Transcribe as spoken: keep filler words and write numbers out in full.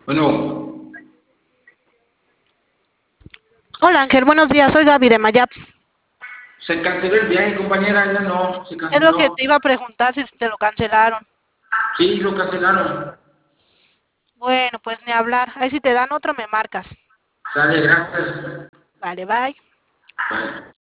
Bueno, Hola Ángel, buenos días, soy Gaby de Mayaps. se canceló el viaje, compañera, ya no, se Es lo que te canceló. iba a preguntar si te lo cancelaron. Sí, lo cancelaron. Bueno, pues ni hablar. Ahí si te dan otro me marcas. Sale, gracias. Vale, bye. Bye.